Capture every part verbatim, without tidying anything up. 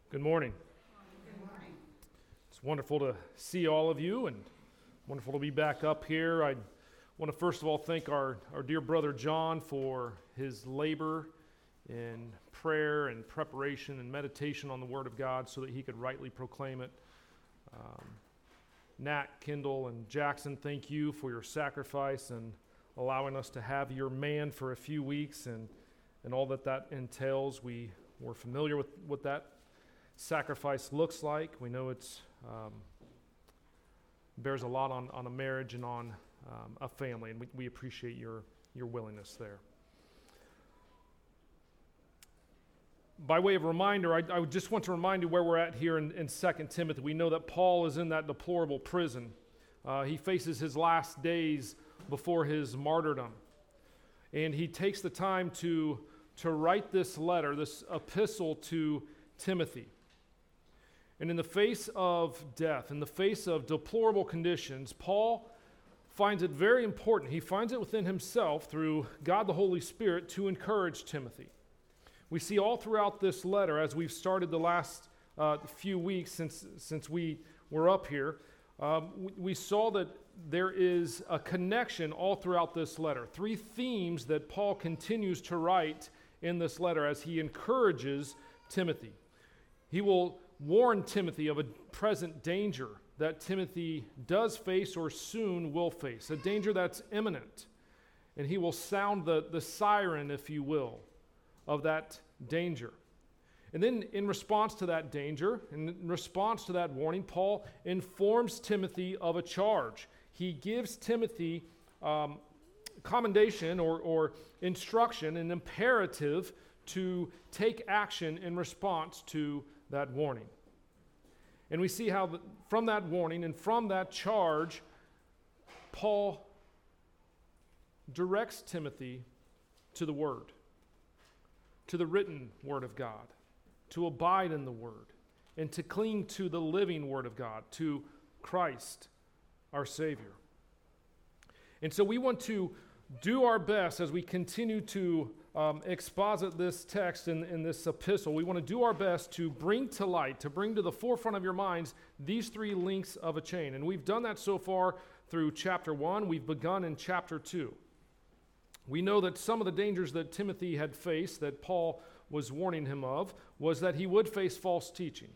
Good morning. Good morning. It's wonderful to see all of you and wonderful to be back up here. I want to first of all thank our, our dear brother John for his labor in prayer and preparation and meditation on the Word of God so that he could rightly proclaim it. Um, Nat, Kendall, and Jackson, thank you for your sacrifice and allowing us to have your man for a few weeks and, and all that that entails. We were familiar with what that sacrifice looks like. We know it's um, bears a lot on, on a marriage and on um, a family, and we, we appreciate your, your willingness there. By way of reminder, I, I just want to remind you where we're at here in, in Second Timothy. We know that Paul is in that deplorable prison. Uh, he faces his last days before his martyrdom. And he takes the time to, to write this letter, this epistle to Timothy. And in the face of death, in the face of deplorable conditions, Paul finds it very important. He finds it within himself through God the Holy Spirit to encourage Timothy. We see all throughout this letter, as we've started the last uh, few weeks since, since we were up here, um, we, we saw that there is a connection all throughout this letter. Three themes that Paul continues to write in this letter as he encourages Timothy. He will warn Timothy of a present danger that Timothy does face or soon will face, a danger that's imminent. And he will sound the, the siren, if you will, of that danger. And then in response to that danger, in response to that warning, Paul informs Timothy of a charge. He gives Timothy um, commendation or, or instruction, an imperative to take action in response to that warning. And we see how the, from that warning and from that charge, Paul directs Timothy to the Word, to the written Word of God, to abide in the Word, and to cling to the living Word of God, to Christ, our Savior. And so we want to do our best as we continue to um, exposit this text in, in this epistle. We want to do our best to bring to light, to bring to the forefront of your minds these three links of a chain. And we've done that so far through chapter one. We've begun in chapter two. We know that some of the dangers that Timothy had faced, that Paul was warning him of, was that he would face false teaching.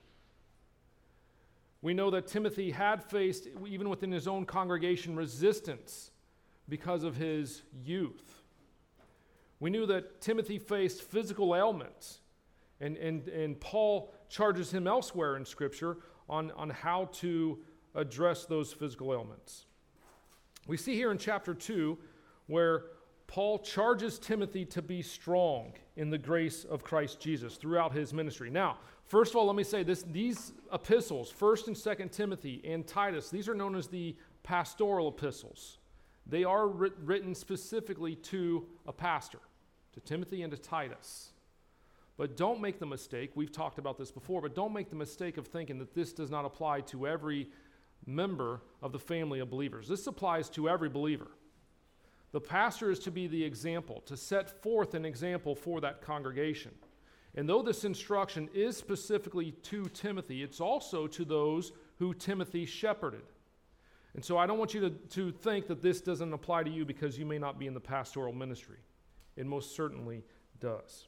We know that Timothy had faced, even within his own congregation, resistance because of his youth. We knew that Timothy faced physical ailments, and, and, and Paul charges him elsewhere in Scripture on, on how to address those physical ailments. We see here in chapter two where Paul charges Timothy to be strong in the grace of Christ Jesus throughout his ministry. Now, first of all, let me say this: these epistles, First and Second Timothy and Titus, these are known as the pastoral epistles. They are writ- written specifically to a pastor, to Timothy and to Titus. But don't make the mistake, we've talked about this before, but don't make the mistake of thinking that this does not apply to every member of the family of believers. This applies to every believer. The pastor is to be the example, to set forth an example for that congregation. And though this instruction is specifically to Timothy, it's also to those who Timothy shepherded. And so I don't want you to, to think that this doesn't apply to you because you may not be in the pastoral ministry. It most certainly does.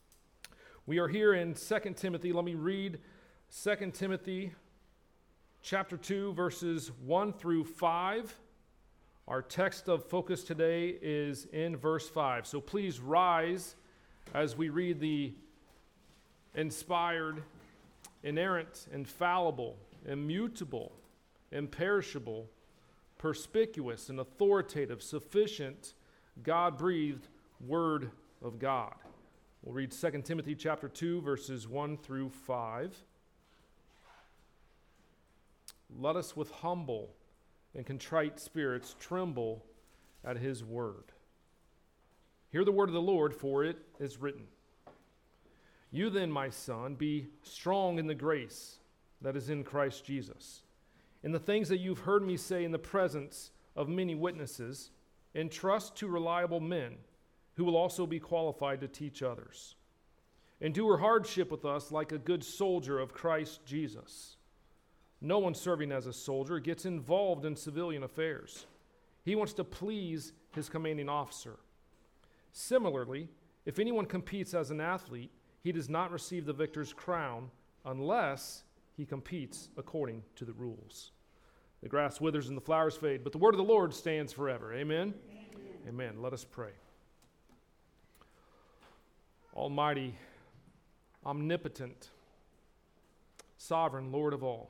We are here in Second Timothy. Let me read Second Timothy chapter two, verses one through five. Our text of focus today is in verse five. So please rise as we read the inspired, inerrant, infallible, immutable, imperishable, perspicuous, and authoritative, sufficient, God-breathed Word of God. We'll read Second Timothy chapter two, verses one through five. Let us with humble and contrite spirits tremble at his word. Hear the word of the Lord, for it is written. You then, my son, be strong in the grace that is in Christ Jesus. In the things that you've heard me say in the presence of many witnesses, entrust to reliable men who will also be qualified to teach others. Endure hardship with us like a good soldier of Christ Jesus. No one serving as a soldier gets involved in civilian affairs. He wants to please his commanding officer. Similarly, if anyone competes as an athlete, he does not receive the victor's crown unless he competes according to the rules. The grass withers and the flowers fade, but the word of the Lord stands forever. Amen? Amen. Amen. Let us pray. Almighty, omnipotent, sovereign Lord of all,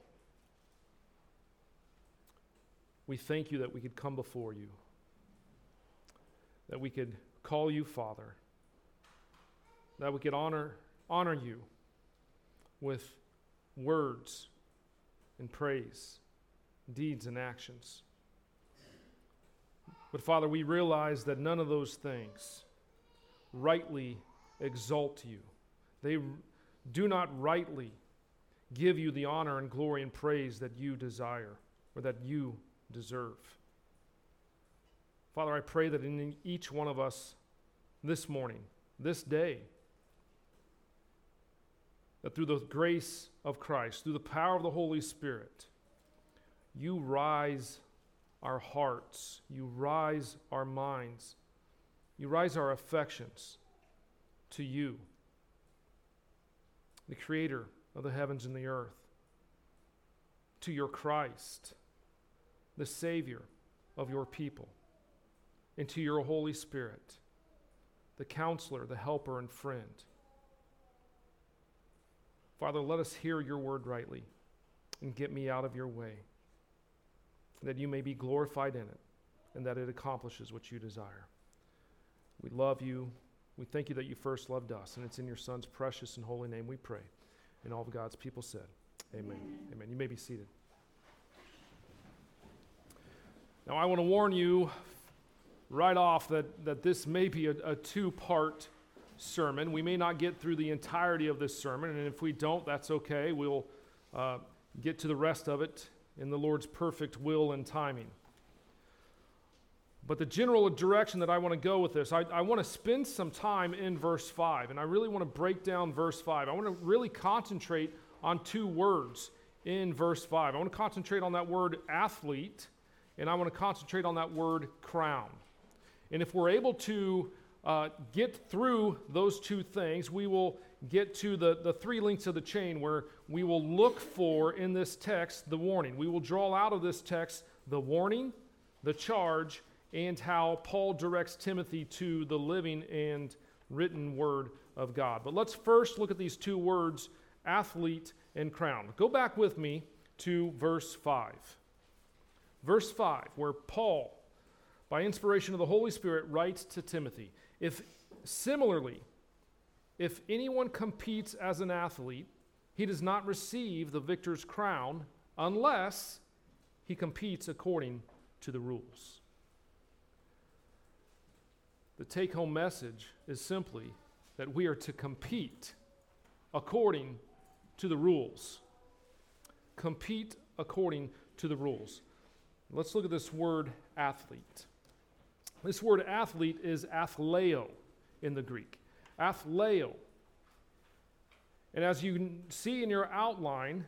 we thank you that we could come before you, that we could call you Father, that we could honor, honor you with words and praise, deeds and actions. But Father, we realize that none of those things rightly exalt you. They do not rightly give you the honor and glory and praise that you desire or that you deserve. Father, I pray that in each one of us this morning, this day, that through the grace of Christ, through the power of the Holy Spirit, you rise our hearts, you rise our minds, you rise our affections to you, the Creator of the heavens and the earth, to your Christ, the Savior of your people, and to your Holy Spirit, the Counselor, the Helper, and Friend. Father, let us hear your word rightly and get me out of your way, that you may be glorified in it and that it accomplishes what you desire. We love you. We thank you that you first loved us, and it's in your Son's precious and holy name we pray. And all of God's people said, amen. Amen. Amen. You may be seated. Now, I want to warn you right off that, that this may be a, a two-part sermon. We may not get through the entirety of this sermon, and if we don't, that's okay. We'll uh, get to the rest of it in the Lord's perfect will and timing. But the general direction that I want to go with this, I, I want to spend some time in verse five, and I really want to break down verse five. I want to really concentrate on two words in verse five. I want to concentrate on that word athlete, and I want to concentrate on that word crown. And if we're able to uh, get through those two things, we will get to the, the three links of the chain where we will look for in this text the warning. We will draw out of this text the warning, the charge, and how Paul directs Timothy to the living and written word of God. But let's first look at these two words, athlete and crown. Go back with me to verse five. Verse five, where Paul, by inspiration of the Holy Spirit, writes to Timothy, if similarly, if anyone competes as an athlete, he does not receive the victor's crown unless he competes according to the rules. The take-home message is simply that we are to compete according to the rules. Compete according to the rules. Let's look at this word athlete. This word athlete is athleo in the Greek. Athleo. And as you see in your outline,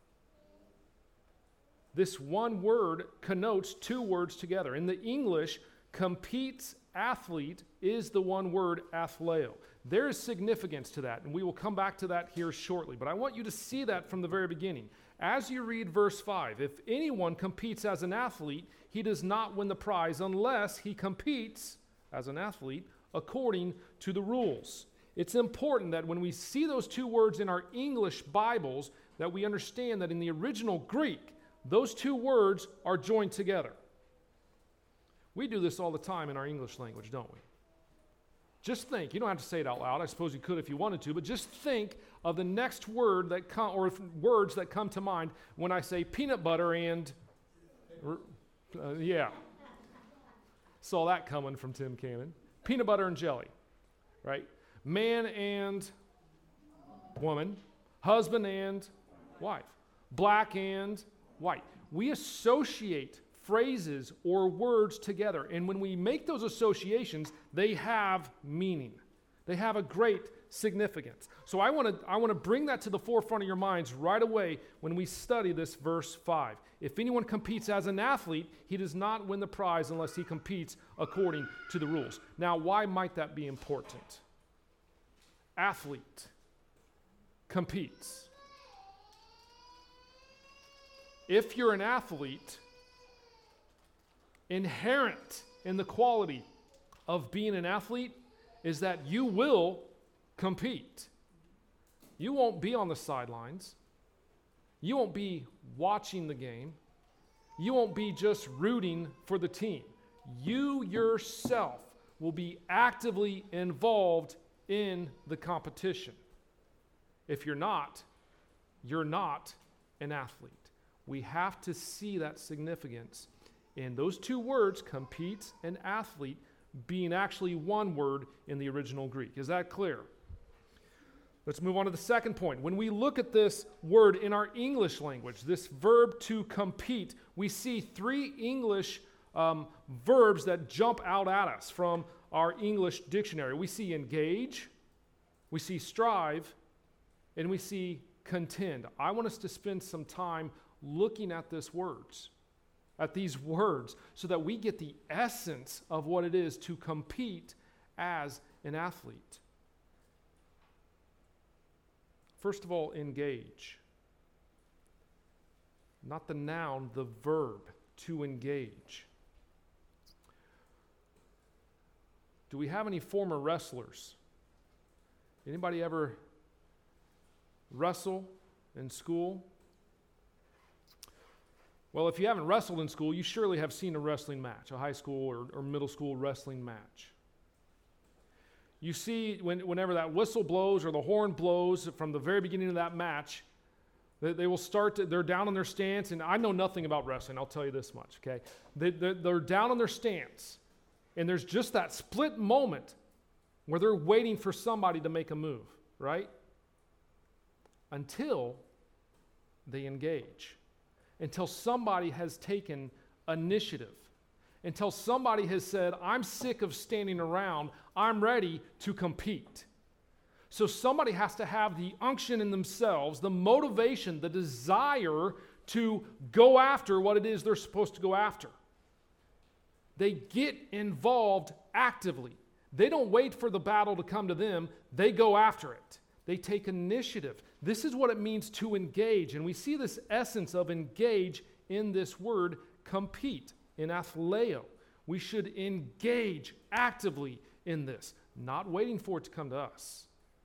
this one word connotes two words together. In the English, competes athlete is the one word athleo. There is significance to that, and we will come back to that here shortly. But I want you to see that from the very beginning. As you read verse five, if anyone competes as an athlete, he does not win the prize unless he competes as an athlete according to the rules. It's important that when we see those two words in our English Bibles, that we understand that in the original Greek, those two words are joined together. We do this all the time in our English language, don't we? Just think, you don't have to say it out loud. I suppose you could if you wanted to, but just think of the next word that come, or words that come to mind when I say peanut butter and, uh, yeah. Saw that coming from Tim Cannon. Peanut butter and jelly, right? Man and woman, husband and wife, black and white. We associate phrases or words together, and when we make those associations, they have meaning. They have a great significance. So I want to I want to bring that to the forefront of your minds right away when we study this verse five. If anyone competes as an athlete, he does not win the prize unless he competes according to the rules. Now, why might that be important? Athlete competes. If you're an athlete, inherent in the quality of being an athlete is that you will compete. You won't be on the sidelines. You won't be watching the game. You won't be just rooting for the team. You yourself will be actively involved in the competition. If you're not, you're not an athlete. We have to see that significance in those two words, compete and athlete, being actually one word in the original Greek. Is that clear? Let's move on to the second point. When we look at this word in our English language, this verb to compete, we see three English um, verbs that jump out at us from our English dictionary. We see engage, we see strive, and we see contend. I want us to spend some time looking at these words, at these words, so that we get the essence of what it is to compete as an athlete. First of all, engage. Not the noun, the verb, to engage. Do we have any former wrestlers? Anybody ever wrestle in school? Well, if you haven't wrestled in school, you surely have seen a wrestling match, a high school or, or middle school wrestling match. You see, when, whenever that whistle blows or the horn blows from the very beginning of that match, they, they will start to, they're down on their stance, and I know nothing about wrestling, I'll tell you this much, okay? They, they're, they're down on their stance, and there's just that split moment where they're waiting for somebody to make a move, right? Until they engage. Until somebody has taken initiative. Until somebody has said, I'm sick of standing around, I'm ready to compete. So somebody has to have the unction in themselves, the motivation, the desire to go after what it is they're supposed to go after. They get involved actively. They don't wait for the battle to come to them, they go after it. They take initiative. This is what it means to engage. And we see this essence of engage in this word compete, in athleo. We should engage actively in this, not waiting for it to come to us.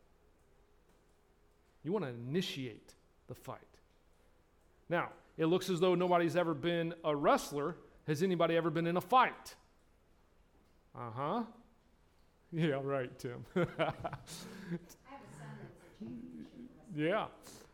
You want to initiate the fight. Now, it looks as though nobody's ever been a wrestler. Has anybody ever been in a fight? Uh-huh. Yeah, right, Tim. Yeah.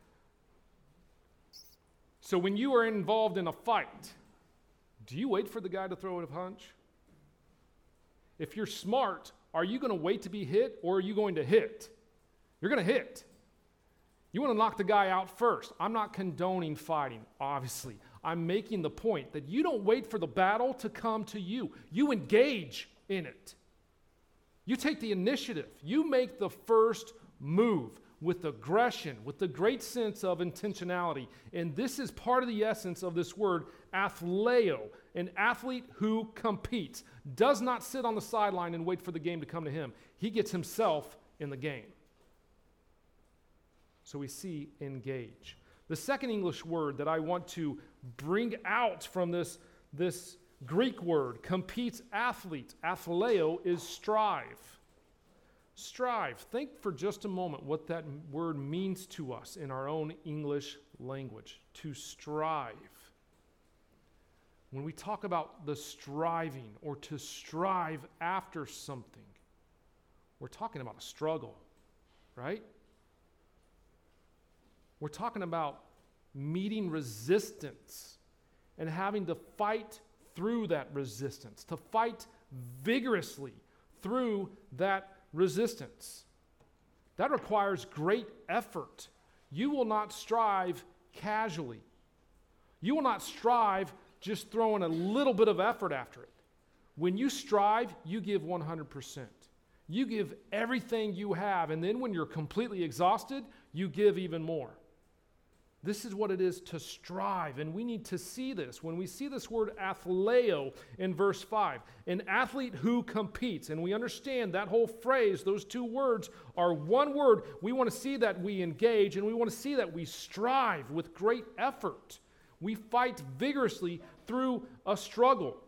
So when you are involved in a fight, do you wait for the guy to throw a punch? If you're smart, are you going to wait to be hit, or are you going to hit? You're going to hit. You want to knock the guy out first. I'm not condoning fighting, obviously. I'm making the point that you don't wait for the battle to come to you. You engage in it. You take the initiative. You make the first move with aggression, with the great sense of intentionality. And this is part of the essence of this word, athleo. An athlete who competes, does not sit on the sideline and wait for the game to come to him. He gets himself in the game. So we see engage. The second English word that I want to bring out from this, this Greek word, competes athlete, athleo, is strive. Strive. Think for just a moment what that word means to us in our own English language. To strive. When we talk about the striving or to strive after something, we're talking about a struggle, right? We're talking about meeting resistance and having to fight through that resistance, to fight vigorously through that resistance. That requires great effort. You will not strive casually. You will not strive just throwing a little bit of effort after it. When you strive, you give one hundred percent. You give everything you have, and then when you're completely exhausted, you give even more. This is what it is to strive, and we need to see this. When we see this word athleo in verse five, an athlete who competes, and we understand that whole phrase, those two words are one word. We want to see that we engage, and we want to see that we strive with great effort. We fight vigorously through a struggle.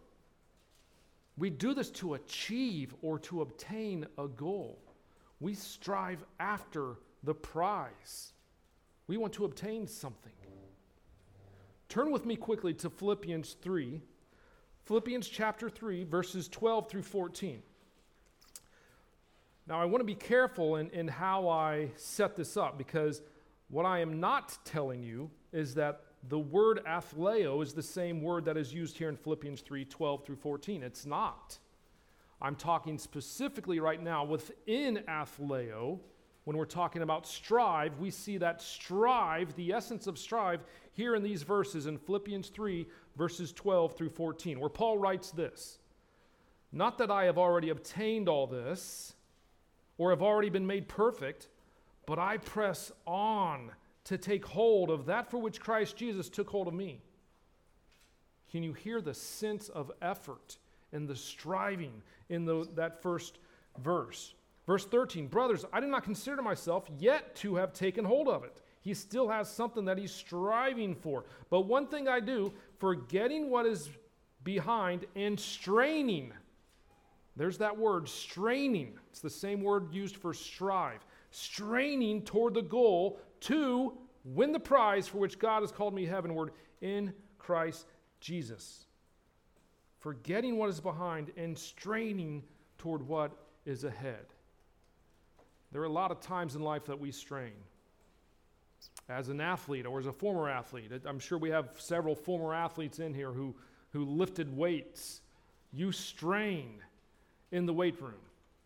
We do this to achieve or to obtain a goal. We strive after the prize. We want to obtain something. Turn with me quickly to Philippians three. Philippians chapter three, verses twelve through fourteen. Now, I want to be careful in, in how I set this up, because what I am not telling you is that the word athleo is the same word that is used here in Philippians three, twelve through fourteen. It's not. I'm talking specifically right now within athleo. When we're talking about strive, we see that strive, the essence of strive, here in these verses in Philippians three, verses twelve through fourteen, where Paul writes this: "Not that I have already obtained all this, or have already been made perfect, but I press on to take hold of that for which Christ Jesus took hold of me." Can you hear the sense of effort and the striving in the, that first verse? Verse thirteen, "Brothers, I do not consider myself yet to have taken hold of it." He still has something that he's striving for. "But one thing I do, forgetting what is behind and straining." There's that word, straining. It's the same word used for strive. Straining toward the goal to win the prize for which God has called me heavenward in Christ Jesus. Forgetting what is behind and straining toward what is ahead. There are a lot of times in life that we strain. As an athlete or as a former athlete, I'm sure we have several former athletes in here who, who lifted weights. You strain in the weight room.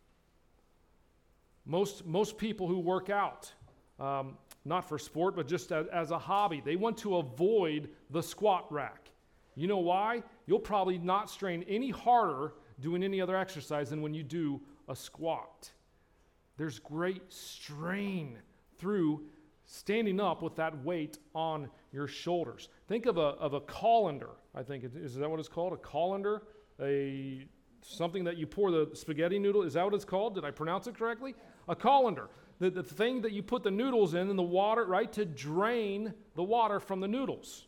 Most, most people who work out, um, not for sport, but just as, as a hobby, they want to avoid the squat rack. You know why? You'll probably not strain any harder doing any other exercise than when you do a squat. There's great strain through standing up with that weight on your shoulders. Think of a, of a colander. I think, it, is that what it's called? A colander? A, something that you pour the spaghetti noodle. Is that what it's called? Did I pronounce it correctly? A colander. The, the thing that you put the noodles in and the water, right, to drain the water from the noodles.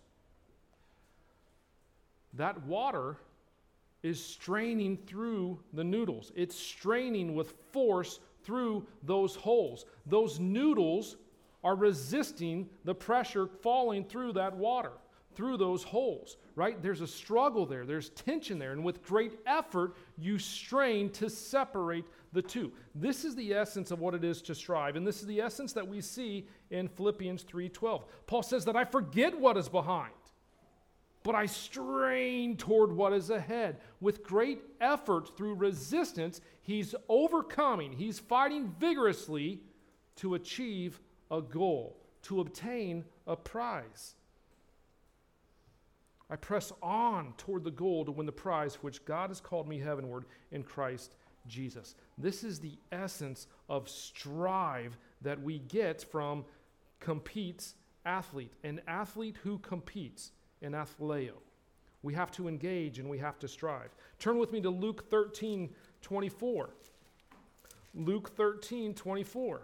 That water is straining through the noodles. It's straining with force through those holes. Those noodles are resisting the pressure falling through that water, through those holes, right? There's a struggle there. There's tension there. And with great effort, you strain to separate the two. This is the essence of what it is to strive. And this is the essence that we see in Philippians three twelve. Paul says that I forget what is behind, but I strain toward what is ahead. With great effort through resistance, he's overcoming, he's fighting vigorously to achieve a goal, to obtain a prize. I press on toward the goal to win the prize for which God has called me heavenward in Christ Jesus. This is the essence of strive that we get from competes athlete. An athlete who competes, an athleo. We have to engage and we have to strive. Turn with me to Luke thirteen twenty-four. Luke thirteen twenty-four.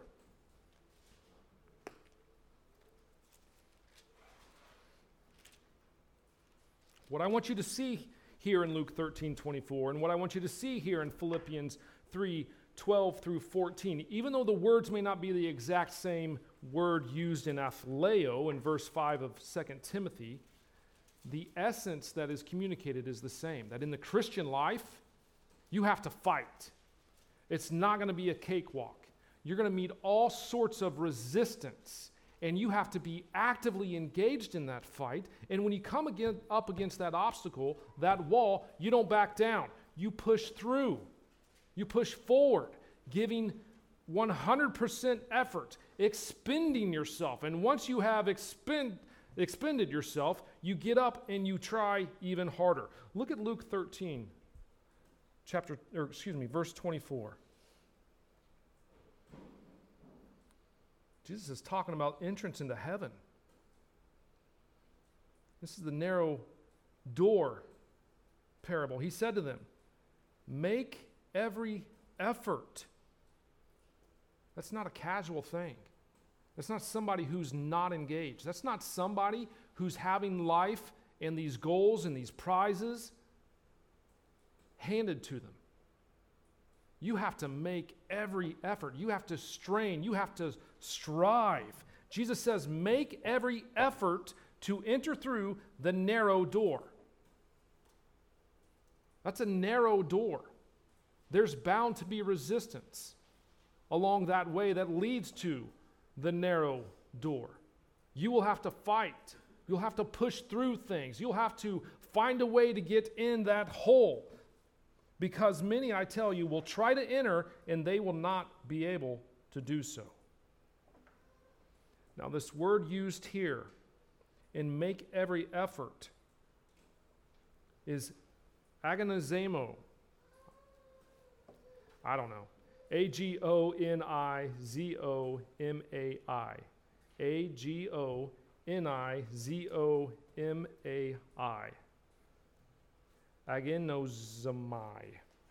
What I want you to see here in Luke thirteen twenty-four, and what I want you to see here in Philippians three twelve through fourteen, even though the words may not be the exact same word used in athleo in verse five of Second Timothy, the essence that is communicated is the same. That in the Christian life, you have to fight. It's not going to be a cakewalk. You're going to meet all sorts of resistance, and you have to be actively engaged in that fight. And when you come again, up against that obstacle, that wall, you don't back down. You push through. You push forward, giving one hundred percent effort, expending yourself. And once you have expend, expended yourself, you get up and you try even harder. Look at Luke thirteen, chapter, or excuse me, verse twenty-four. Jesus is talking about entrance into heaven. This is the narrow door parable. He said to them, make every effort. That's not a casual thing. That's not somebody who's not engaged. That's not somebody who's having life and these goals and these prizes handed to them. You have to make every effort. You have to strain. You have to strive. Jesus says, make every effort to enter through the narrow door. That's a narrow door. There's bound to be resistance along that way that leads to the narrow door. You will have to fight. You'll have to push through things. You'll have to find a way to get in that hole. Because many, I tell you, will try to enter and they will not be able to do so. Now, this word used here in make every effort is agonizemo. I don't know. A G O N I Z O M A I. A G O N I Z O M A I. Agonizomai.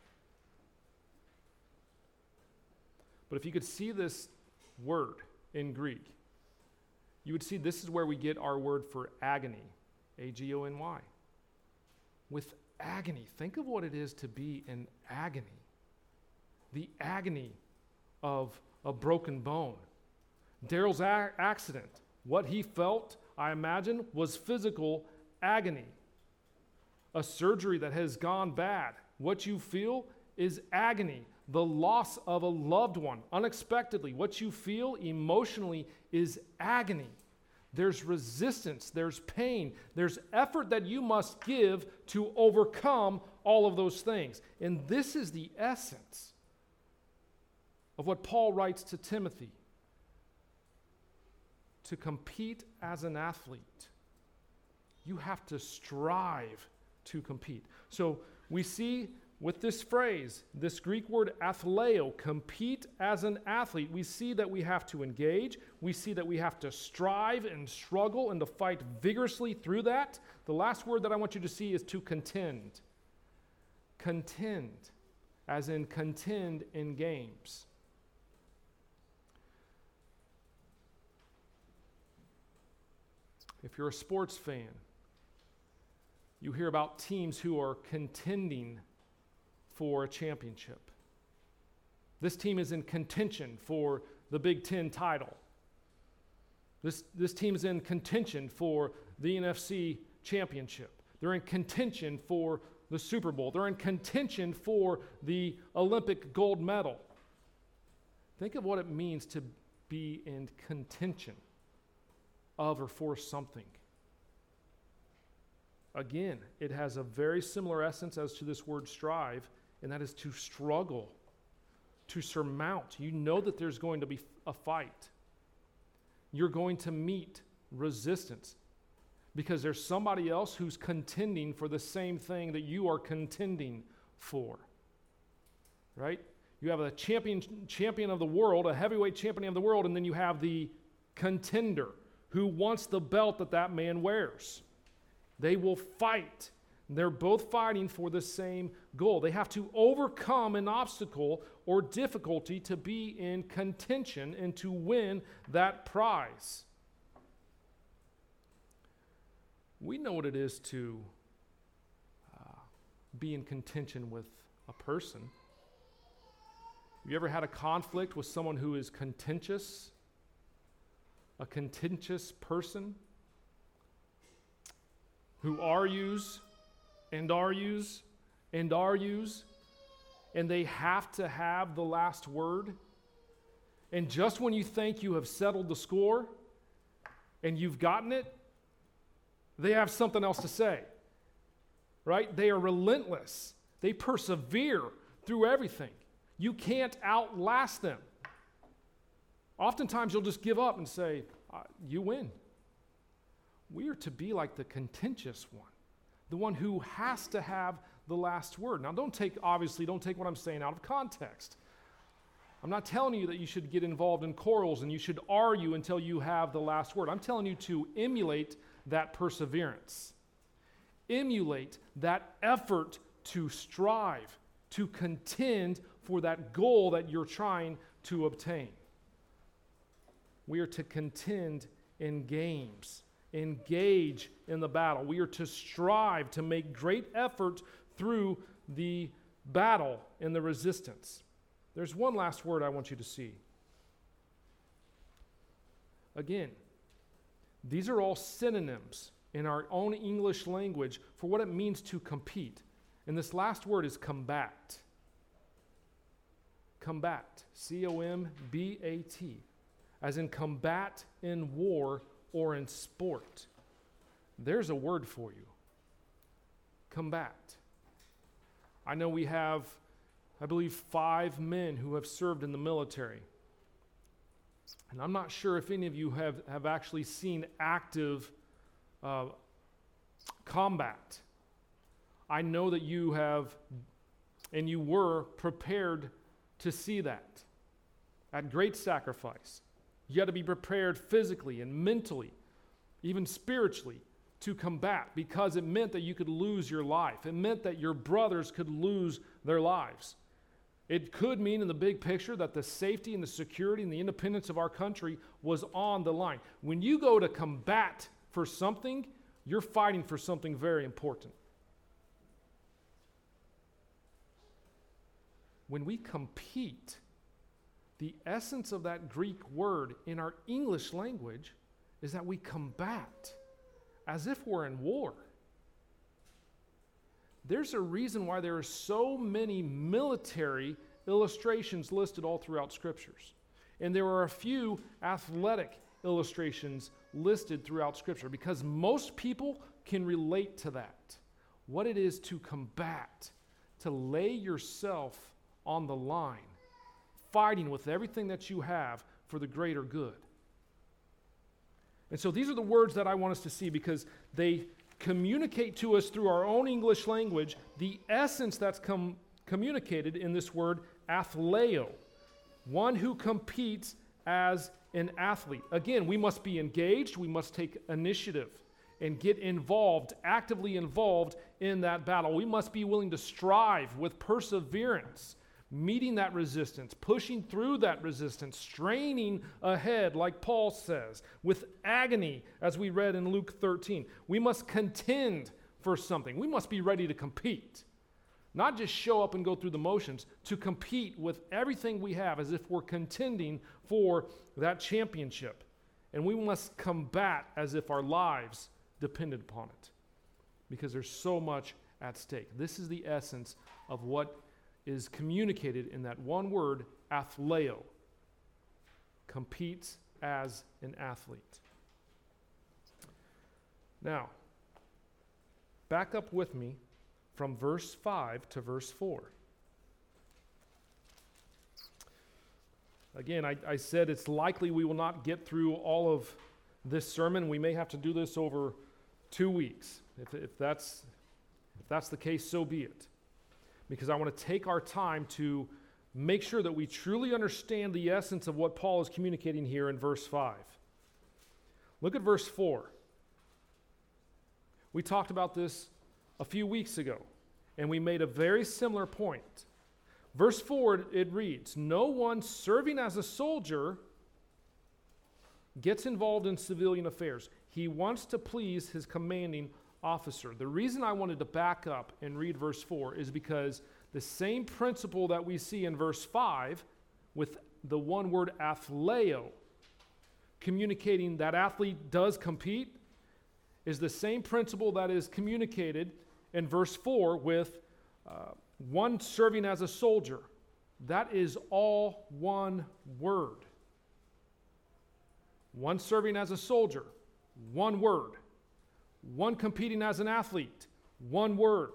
But if you could see this word in Greek, you would see this is where we get our word for agony, A G O N Y. With agony, think of what it is to be in agony. The agony of a broken bone. Daryl's a- accident, what he felt, I imagine, was physical agony. A surgery that has gone bad, what you feel is agony. The loss of a loved one, unexpectedly, what you feel emotionally is agony. There's resistance, there's pain, there's effort that you must give to overcome all of those things. And this is the essence of what Paul writes to Timothy. To compete as an athlete, you have to strive to compete. So we see with this phrase, this Greek word athleo, compete as an athlete, we see that we have to engage. We see that we have to strive and struggle and to fight vigorously through that. The last word that I want you to see is to contend. Contend, as in contend in games. If you're a sports fan, you hear about teams who are contending for a championship. This team is in contention for the Big Ten title. This, this team is in contention for the N F C championship. They're in contention for the Super Bowl. They're in contention for the Olympic gold medal. Think of what it means to be in contention of or for something. Again, it has a very similar essence as to this word strive, and that is to struggle, to surmount. You know that there's going to be a fight. You're going to meet resistance because there's somebody else who's contending for the same thing that you are contending for. Right? You have a champion, champion of the world, a heavyweight champion of the world, and then you have the contender who wants the belt that that man wears. They will fight. They're both fighting for the same goal. They have to overcome an obstacle or difficulty to be in contention and to win that prize. We know what it is to uh, be in contention with a person. Have you ever had a conflict with someone who is contentious? A contentious person who argues and argues and argues, and they have to have the last word. And just when you think you have settled the score and you've gotten it, they have something else to say, right? They are relentless. They persevere through everything. You can't outlast them. Oftentimes you'll just give up and say, uh, you win. We are to be like the contentious one, the one who has to have the last word. Now don't take, obviously, don't take what I'm saying out of context. I'm not telling you that you should get involved in quarrels and you should argue until you have the last word. I'm telling you to emulate that perseverance. Emulate that effort to strive, to contend for that goal that you're trying to obtain. We are to contend in games, engage in the battle. We are to strive to make great effort through the battle and the resistance. There's one last word I want you to see. Again, these are all synonyms in our own English language for what it means to compete. And this last word is combat. Combat. C O M B A T. As in combat in war or in sport. There's a word for you. Combat. I know we have, I believe, five men who have served in the military. And I'm not sure if any of you have, have actually seen active uh, combat. I know that you have, and you were prepared to see that at great sacrifice. You had to be prepared physically and mentally, even spiritually, to combat, because it meant that you could lose your life. It meant that your brothers could lose their lives. It could mean in the big picture that the safety and the security and the independence of our country was on the line. When you go to combat for something, you're fighting for something very important. When we compete, the essence of that Greek word in our English language is that we combat as if we're in war. There's a reason why there are so many military illustrations listed all throughout Scriptures. And there are a few athletic illustrations listed throughout Scripture, because most people can relate to that. What it is to combat, to lay yourself on the line, fighting with everything that you have for the greater good. And so these are the words that I want us to see, because they communicate to us through our own English language the essence that's com- communicated in this word athleo, one who competes as an athlete. Again, we must be engaged, we must take initiative and get involved, actively involved in that battle. We must be willing to strive with perseverance, meeting that resistance, pushing through that resistance, straining ahead, like Paul says, with agony, as we read in Luke thirteen. We must contend for something. We must be ready to compete. Not just show up and go through the motions, to compete with everything we have as if we're contending for that championship. And we must combat as if our lives depended upon it, because there's so much at stake. This is the essence of what is communicated in that one word, athleo. Competes as an athlete. Now, back up with me from verse five to verse four. Again, I, I said it's likely we will not get through all of this sermon. We may have to do this over two weeks. If, if that's, if that's the case, so be it. Because I want to take our time to make sure that we truly understand the essence of what Paul is communicating here in verse five. Look at verse four. We talked about this a few weeks ago, and we made a very similar point. Verse four, it reads, "No one serving as a soldier gets involved in civilian affairs. He wants to please his commanding officer." The reason I wanted to back up and read verse four is because the same principle that we see in verse five with the one word athleo, communicating that athlete does compete, is the same principle that is communicated in verse four with uh, one serving as a soldier. That is all one word. One serving as a soldier, one word. One competing as an athlete, one word.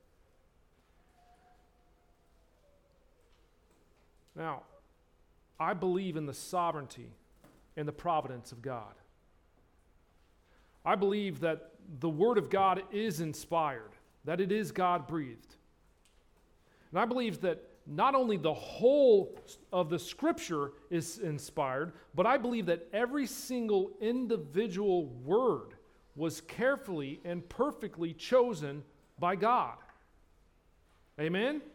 Now, I believe in the sovereignty and the providence of God. I believe that the Word of God is inspired, that it is God-breathed. And I believe that not only the whole of the Scripture is inspired, but I believe that every single individual word was carefully and perfectly chosen by God. Amen? Amen?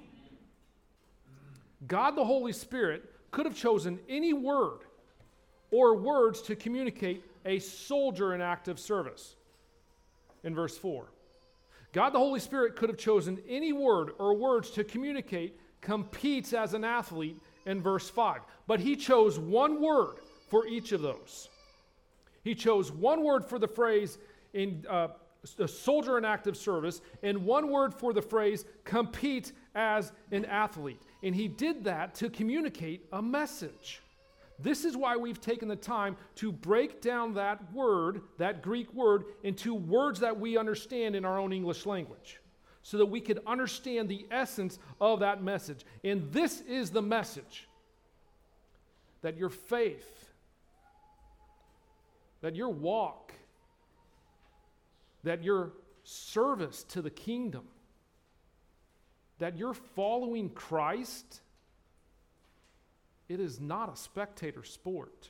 God the Holy Spirit could have chosen any word or words to communicate a soldier in active service in verse four. God the Holy Spirit could have chosen any word or words to communicate competes as an athlete in verse five. But he chose one word for each of those. He chose one word for the phrase in uh, a soldier in active service and one word for the phrase compete as an athlete. And he did that to communicate a message. This is why we've taken the time to break down that word, that Greek word, into words that we understand in our own English language, so that we could understand the essence of that message. And this is the message: that your faith, that your walk, that your service to the kingdom, that you're following Christ, it is not a spectator sport.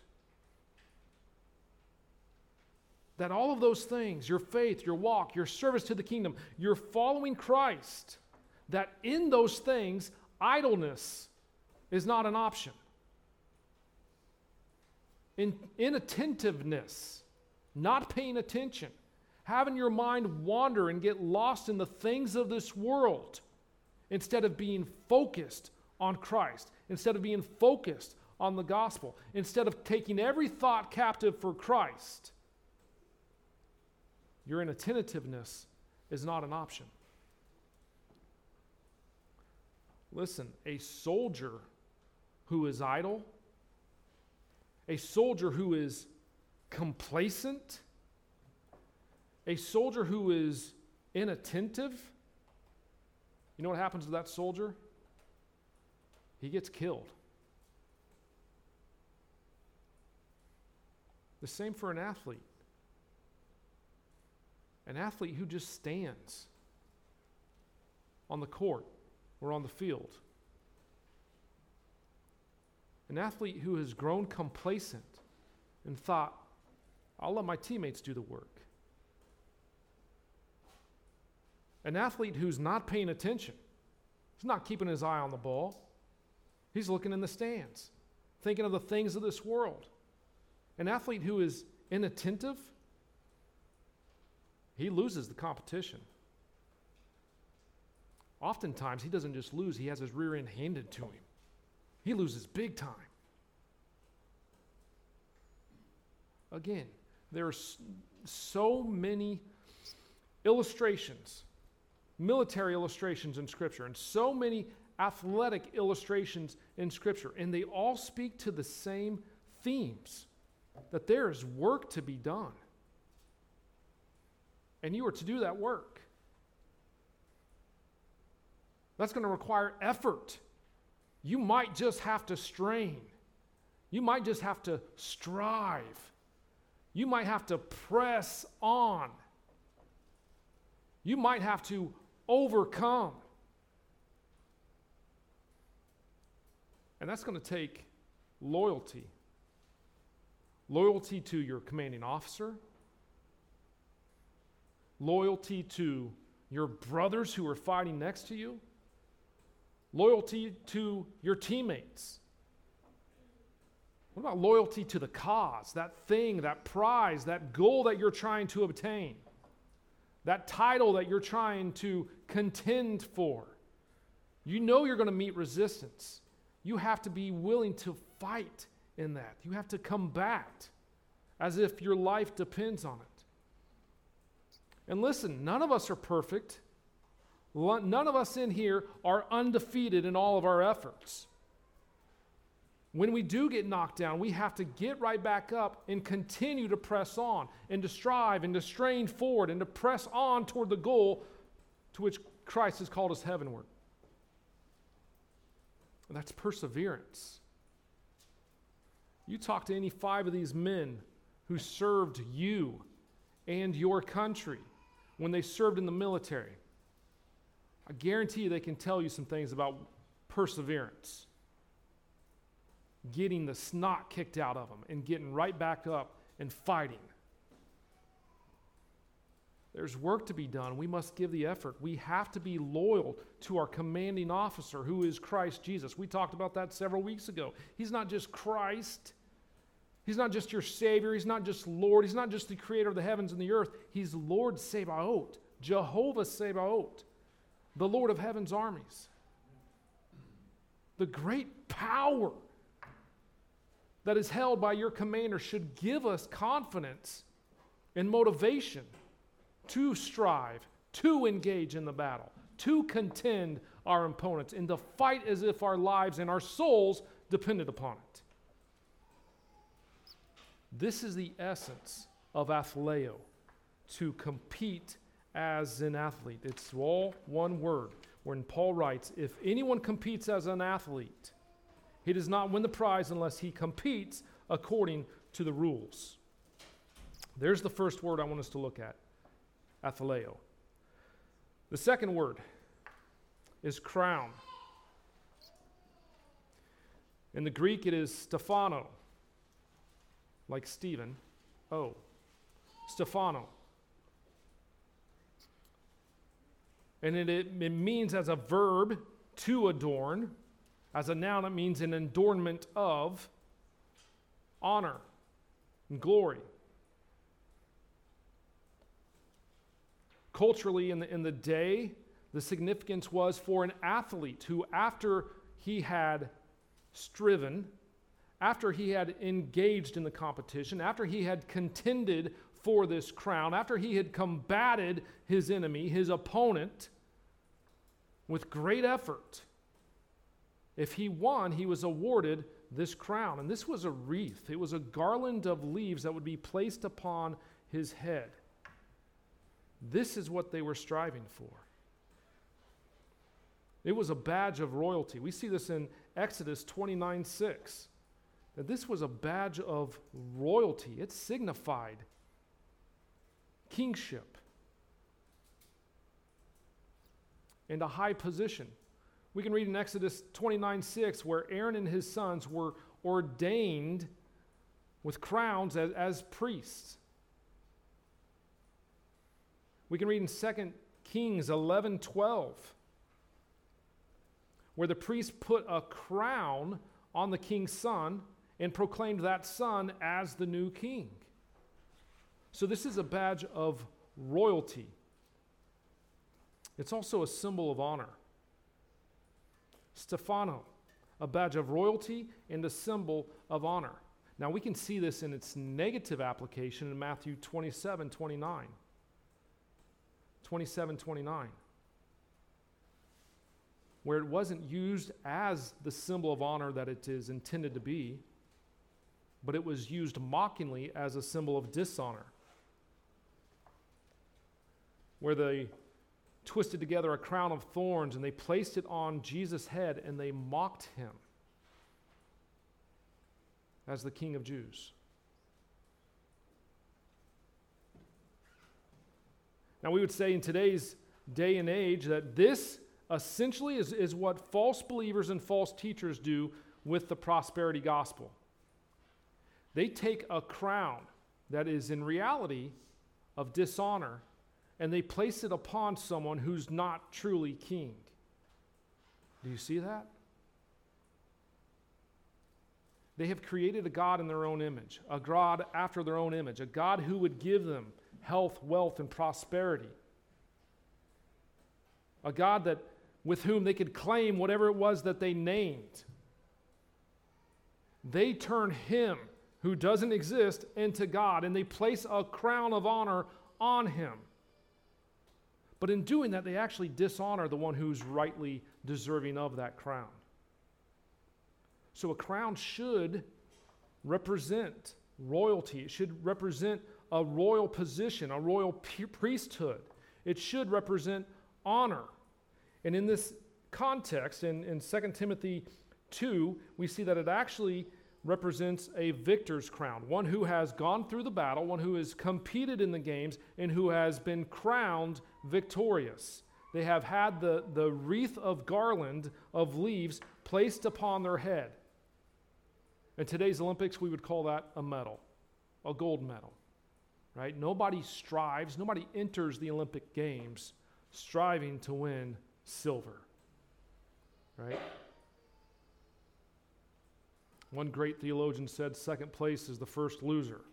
That all of those things, your faith, your walk, your service to the kingdom, you're following Christ, that in those things, idleness is not an option. In, inattentiveness, not paying attention, having your mind wander and get lost in the things of this world instead of being focused on Christ, instead of being focused on the gospel, instead of taking every thought captive for Christ, your inattentiveness is not an option. Listen, a soldier who is idle, a soldier who is complacent, a soldier who is inattentive, you know what happens to that soldier? He gets killed. The same for an athlete. An athlete who just stands on the court or on the field. An athlete who has grown complacent and thought, I'll let my teammates do the work. An athlete who's not paying attention. He's not keeping his eye on the ball. He's looking in the stands, thinking of the things of this world. An athlete who is inattentive, he loses the competition. Oftentimes, he doesn't just lose, he has his rear end handed to him. He loses big time. Again, there are so many illustrations, military illustrations in Scripture, and so many athletic illustrations in Scripture, and they all speak to the same themes, that there is work to be done. And you are to do that work. That's going to require effort. You might just have to strain. You might just have to strive. You might have to press on. You might have to overcome. And that's going to take loyalty. Loyalty to your commanding officer. Loyalty to your brothers who are fighting next to you. Loyalty to your teammates. What about loyalty to the cause, that thing, that prize, that goal that you're trying to obtain? That title that you're trying to contend for? You know you're going to meet resistance. You have to be willing to fight in that. You have to combat as if your life depends on it. And listen, none of us are perfect. None of us in here are undefeated in all of our efforts. When we do get knocked down, we have to get right back up and continue to press on and to strive and to strain forward and to press on toward the goal to which Christ has called us heavenward. And that's perseverance. You talk to any five of these men who served you and your country when they served in the military. I guarantee you they can tell you some things about perseverance. Getting the snot kicked out of them and getting right back up and fighting. There's work to be done. We must give the effort. We have to be loyal to our commanding officer, who is Christ Jesus. We talked about that several weeks ago. He's not just Christ. He's not just your Savior. He's not just Lord. He's not just the creator of the heavens and the earth. He's Lord Sabaoth, Jehovah Sabaoth, the Lord of heaven's armies. The great power that is held by your commander should give us confidence and motivation to strive, to engage in the battle, to contend our opponents, and to fight as if our lives and our souls depended upon it. This is the essence of athleo, to compete as an athlete. It's all one word. When Paul writes, if anyone competes as an athlete, he does not win the prize unless he competes according to the rules. There's the first word I want us to look at. Athleo. The second word is crown. In the Greek, it is Stephano, like Stephen. Oh, Stephano. And it, it, it means as a verb to adorn. As a noun, it means an adornment of honor and glory. Culturally, in the, in the day, the significance was for an athlete who, after he had striven, after he had engaged in the competition, after he had contended for this crown, after he had combated his enemy, his opponent, with great effort, if he won, he was awarded this crown. And this was a wreath. It was a garland of leaves that would be placed upon his head. This is what they were striving for. It was a badge of royalty. We see this in Exodus twenty-nine six. That this was a badge of royalty. It signified kingship and a high position. We can read in Exodus twenty-nine six where Aaron and his sons were ordained with crowns as, as priests. We can read in Second Kings eleven twelve, where the priest put a crown on the king's son and proclaimed that son as the new king. So this is a badge of royalty. It's also a symbol of honor. Stephano, a badge of royalty and a symbol of honor. Now we can see this in its negative application in Matthew twenty-seven twenty-nine. twenty-seven twenty-nine, where it wasn't used as the symbol of honor that it is intended to be, but it was used mockingly as a symbol of dishonor, where they twisted together a crown of thorns and they placed it on Jesus' head and they mocked him as the King of Jews. Now, we would say in today's day and age that this essentially is, is what false believers and false teachers do with the prosperity gospel. They take a crown that is in reality of dishonor and they place it upon someone who's not truly king. Do you see that? They have created a God in their own image, a God after their own image, a God who would give them health, wealth, and prosperity. A God that with whom they could claim whatever it was that they named. They turn him who doesn't exist into God, and they place a crown of honor on him. But in doing that, they actually dishonor the one who's rightly deserving of that crown. So a crown should represent royalty. It should represent a royal position, a royal priesthood. It should represent honor. And in this context, in, in Second Timothy two, we see that it actually represents a victor's crown, one who has gone through the battle, one who has competed in the games, and who has been crowned victorious. They have had the, the wreath of garland of leaves placed upon their head. In today's Olympics, we would call that a medal, a gold medal, right? Nobody strives, nobody enters the Olympic Games striving to win silver, right? One great theologian said second place is the first loser.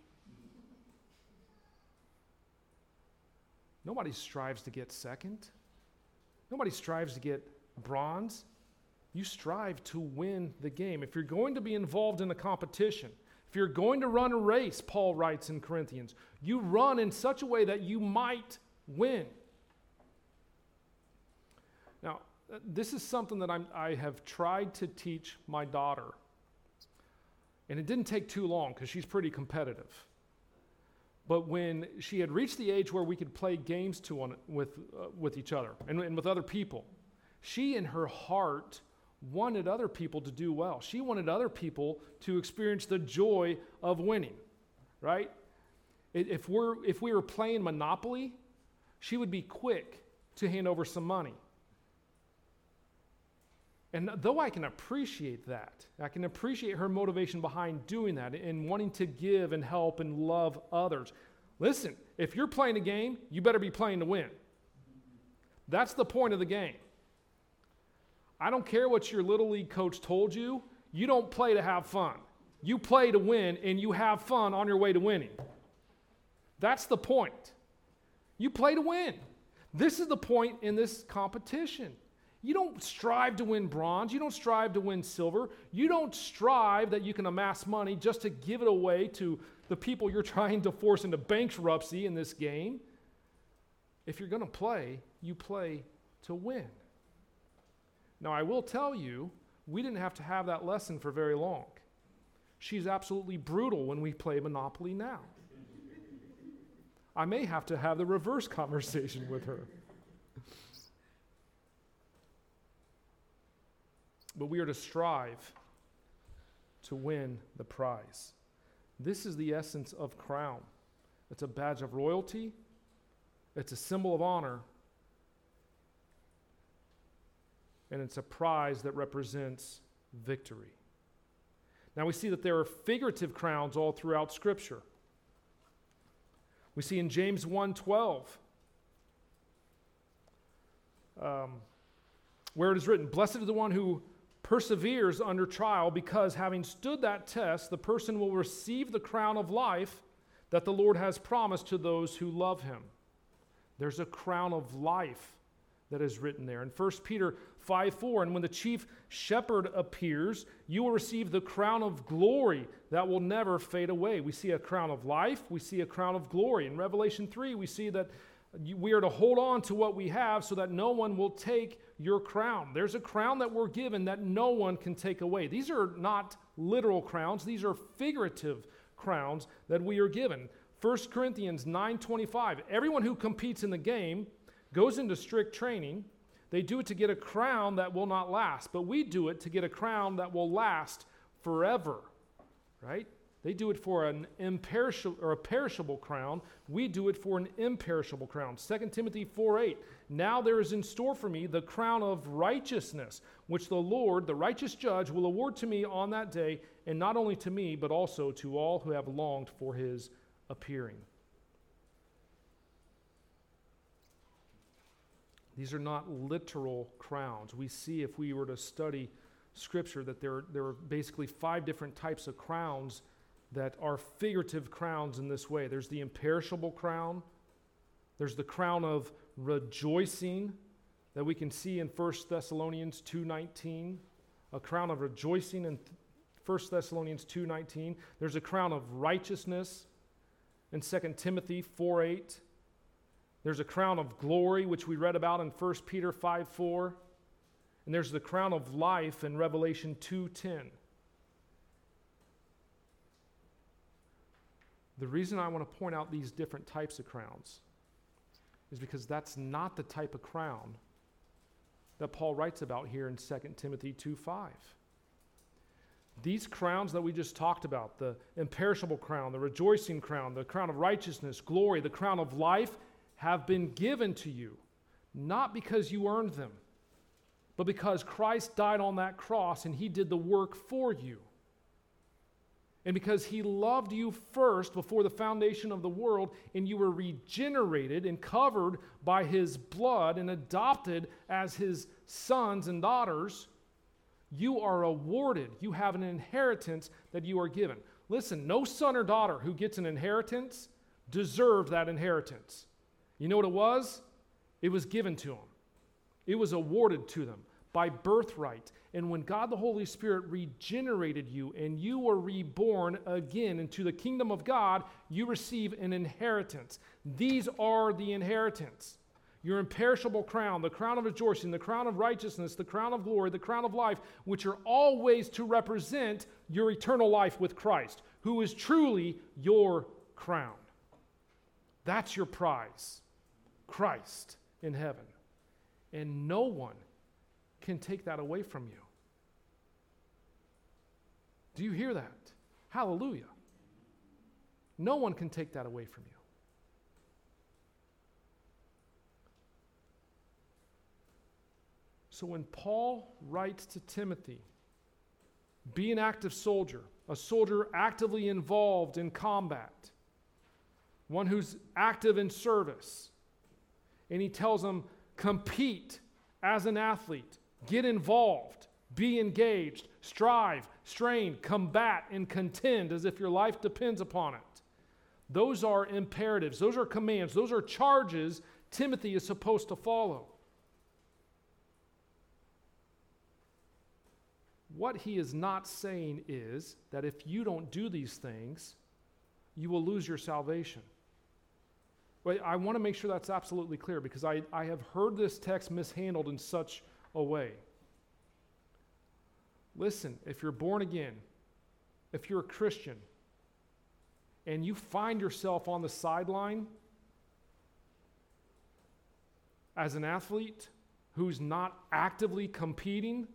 Nobody strives to get second. Nobody strives to get bronze. You strive to win the game. If you're going to be involved in a competition, if you're going to run a race, Paul writes in Corinthians, you run in such a way that you might win. Now, this is something that I'm, I have tried to teach my daughter. And it didn't take too long because she's pretty competitive. But when she had reached the age where we could play games to one, with, uh, with each other and, and with other people, she in her heart wanted other people to do well. She wanted other people to experience the joy of winning, right? If, we're, if we were playing Monopoly, she would be quick to hand over some money. And though I can appreciate that, I can appreciate her motivation behind doing that and wanting to give and help and love others. Listen, if you're playing a game, you better be playing to win. That's the point of the game. I don't care what your Little League coach told you. You don't play to have fun. You play to win, and you have fun on your way to winning. That's the point. You play to win. This is the point in this competition. You don't strive to win bronze. You don't strive to win silver. You don't strive that you can amass money just to give it away to the people you're trying to force into bankruptcy in this game. If you're going to play, you play to win. Now, I will tell you, we didn't have to have that lesson for very long. She's absolutely brutal when we play Monopoly now. I may have to have the reverse conversation with her. But we are to strive to win the prize. This is the essence of crown. It's a badge of royalty. It's a symbol of honor. And it's a prize that represents victory. Now we see that there are figurative crowns all throughout Scripture. We see in James one twelve, um, where it is written, "Blessed is the one who perseveres under trial, because having stood that test, the person will receive the crown of life that the Lord has promised to those who love him." There's a crown of life that is written there. In First Peter five four, "And when the chief shepherd appears, you will receive the crown of glory that will never fade away." We see a crown of life. We see a crown of glory. In Revelation three, we see that we are to hold on to what we have so that no one will take your crown. There's a crown that we're given that no one can take away. These are not literal crowns. These are figurative crowns that we are given. First Corinthians nine twenty-five, "Everyone who competes in the game goes into strict training. They do it to get a crown that will not last, but we do it to get a crown that will last forever." Right? They do it for an imperishable or a perishable crown. We do it for an imperishable crown. Second Timothy four eight, "Now there is in store for me the crown of righteousness, which the Lord, the righteous judge, will award to me on that day, and not only to me, but also to all who have longed for his appearing." These are not literal crowns. We see, if we were to study Scripture, that there, there are basically five different types of crowns that are figurative crowns in this way. There's the imperishable crown. There's the crown of rejoicing that we can see in First Thessalonians two nineteen. A crown of rejoicing in First Thessalonians two nineteen. There's a crown of righteousness in Second Timothy four eight. There's a crown of glory, which we read about in First Peter five four. And there's the crown of life in Revelation two ten. The reason I want to point out these different types of crowns is because that's not the type of crown that Paul writes about here in Second Timothy two five. These crowns that we just talked about, the imperishable crown, the rejoicing crown, the crown of righteousness, glory, the crown of life, have been given to you not because you earned them, but because Christ died on that cross and he did the work for you. And because he loved you first before the foundation of the world, and you were regenerated and covered by his blood and adopted as his sons and daughters, you are awarded. You have an inheritance that you are given. Listen, no son or daughter who gets an inheritance deserved that inheritance. You know what it was? It was given to them. It was awarded to them by birthright. And when God the Holy Spirit regenerated you and you were reborn again into the kingdom of God, you receive an inheritance. These are the inheritance. Your imperishable crown, the crown of rejoicing, the crown of righteousness, the crown of glory, the crown of life, which are always to represent your eternal life with Christ, who is truly your crown. That's your prize, Christ in heaven. And no one can take that away from you. Do you hear that? Hallelujah. No one can take that away from you. So when Paul writes to Timothy, be an active soldier, a soldier actively involved in combat, one who's active in service, and he tells him, compete as an athlete, get involved, be engaged, strive, strain, combat, and contend as if your life depends upon it. Those are imperatives. Those are commands. Those are charges Timothy is supposed to follow. What he is not saying is that if you don't do these things, you will lose your salvation. But I want to make sure that's absolutely clear, because I, I have heard this text mishandled in such a way. Listen, if you're born again, if you're a Christian, and you find yourself on the sideline as an athlete who's not actively competing,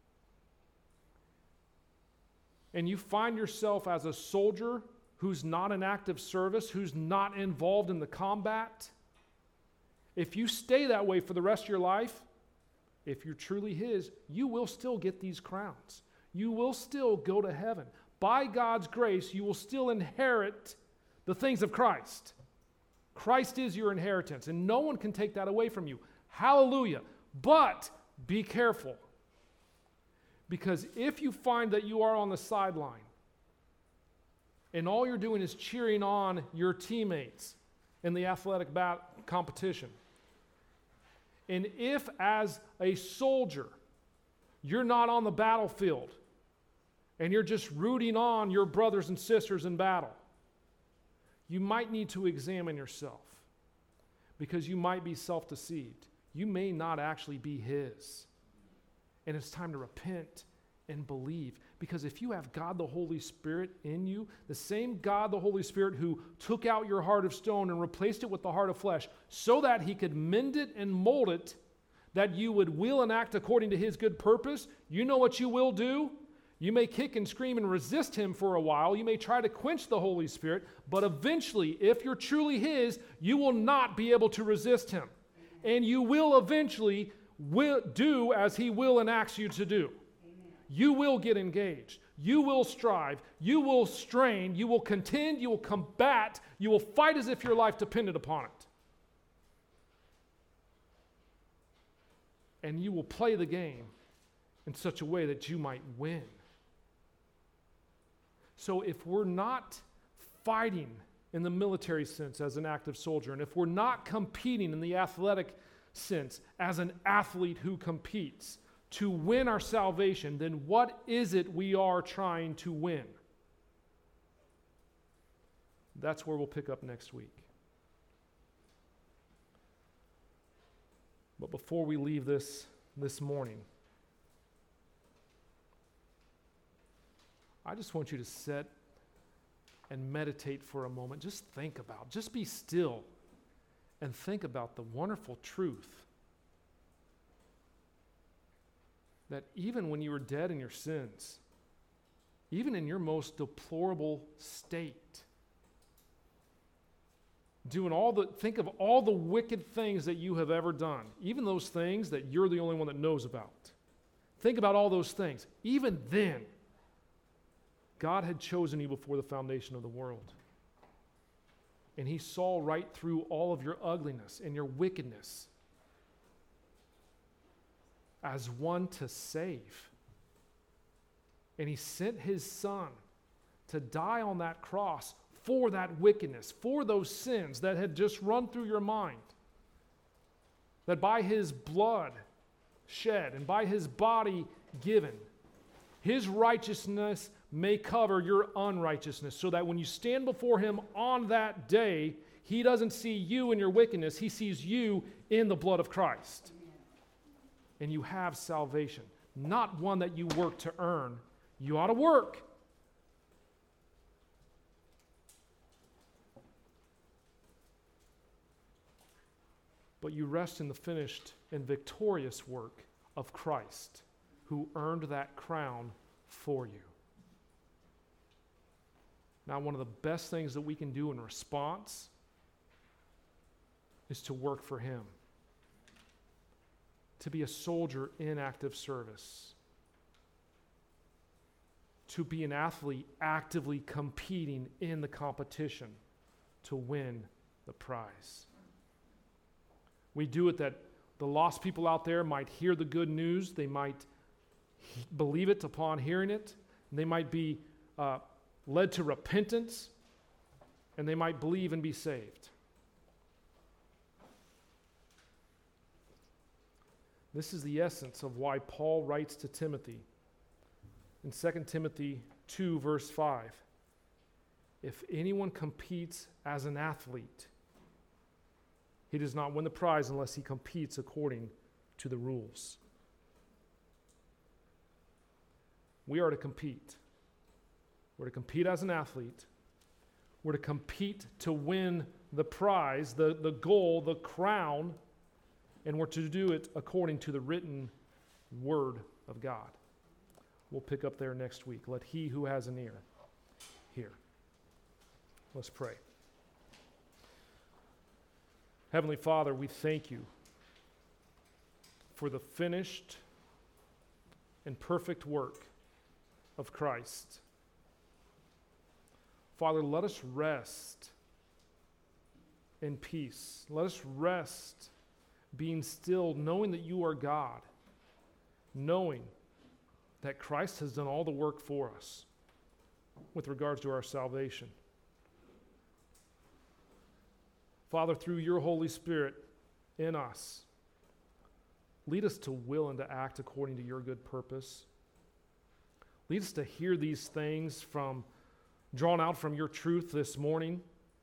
and you find yourself as a soldier who's not in active service, who's not involved in the combat, if you stay that way for the rest of your life, if you're truly his, you will still get these crowns. You will still go to heaven. By God's grace, you will still inherit the things of Christ. Christ is your inheritance, and no one can take that away from you. Hallelujah. But be careful. Because if you find that you are on the sideline, and all you're doing is cheering on your teammates in the athletic bat- competition, and if as a soldier, you're not on the battlefield, and you're just rooting on your brothers and sisters in battle, you might need to examine yourself, because you might be self-deceived. You may not actually be his. And it's time to repent and believe. Because if you have God the Holy Spirit in you, the same God the Holy Spirit who took out your heart of stone and replaced it with the heart of flesh so that he could mend it and mold it, that you would will and act according to his good purpose, you know what you will do? You may kick and scream and resist him for a while. You may try to quench the Holy Spirit, but eventually, if you're truly his, you will not be able to resist him. And you will eventually will do as he will and asks you to do. Amen. You will get engaged. You will strive. You will strain. You will contend. You will combat. You will fight as if your life depended upon it. And you will play the game in such a way that you might win. So if we're not fighting in the military sense as an active soldier, and if we're not competing in the athletic sense as an athlete who competes to win our salvation, then what is it we are trying to win? That's where we'll pick up next week. But before we leave this this morning, I just want you to sit and meditate for a moment. Just think about, just be still and think about the wonderful truth that even when you were dead in your sins, even in your most deplorable state, doing all the, think of all the wicked things that you have ever done, even those things that you're the only one that knows about. Think about all those things. Even then, God had chosen you before the foundation of the world. And he saw right through all of your ugliness and your wickedness as one to save. And he sent his son to die on that cross for that wickedness, for those sins that had just run through your mind. That by his blood shed and by his body given, his righteousness may cover your unrighteousness, so that when you stand before him on that day, he doesn't see you in your wickedness, he sees you in the blood of Christ. And you have salvation, not one that you work to earn. You ought to work. But you rest in the finished and victorious work of Christ, who earned that crown for you. Now, one of the best things that we can do in response is to work for him, to be a soldier in active service, to be an athlete actively competing in the competition to win the prize. We do it that the lost people out there might hear the good news, they might he- believe it upon hearing it, and they might be uh, led to repentance, and they might believe and be saved. This is the essence of why Paul writes to Timothy in Second Timothy two, verse five. If anyone competes as an athlete, he does not win the prize unless he competes according to the rules. We are to compete. We're to compete as an athlete. We're to compete to win the prize, the, the goal, the crown, and we're to do it according to the written word of God. We'll pick up there next week. Let he who has an ear hear. Let's pray. Heavenly Father, we thank you for the finished and perfect work of Christ. Father, let us rest in peace. Let us rest being still, knowing that you are God, knowing that Christ has done all the work for us with regards to our salvation. Father, through your Holy Spirit in us, lead us to will and to act according to your good purpose. Lead us to hear these things from drawn out from your truth this morning,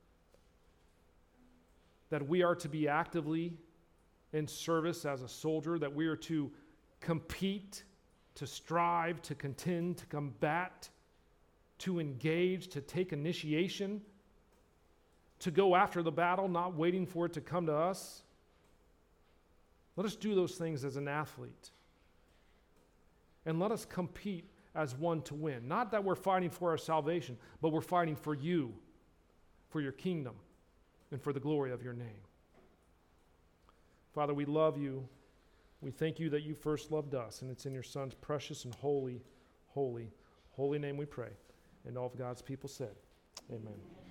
that we are to be actively in service as a soldier, that we are to compete, to strive, to contend, to combat, to engage, to take initiation, to go after the battle, not waiting for it to come to us. Let us do those things as an athlete. And let us compete as one to win. Not that we're fighting for our salvation, but we're fighting for you, for your kingdom, and for the glory of your name. Father, we love you. We thank you that you first loved us, and it's in your Son's precious and holy, holy, holy name we pray. And all of God's people said, amen.